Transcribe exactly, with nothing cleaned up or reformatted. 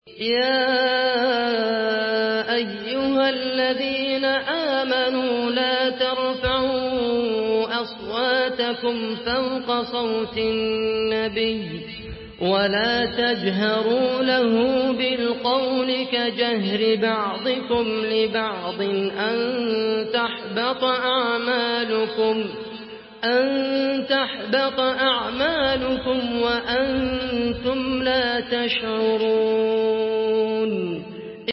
يا أيها الذين آمنوا لا ترفعوا أصواتكم فوق صوت النبي ولا تجهروا له بالقول كجهر بعضكم لبعض أن تحبط أعمالكم أن تحبط أعمالكم وأنتم لا تشعرون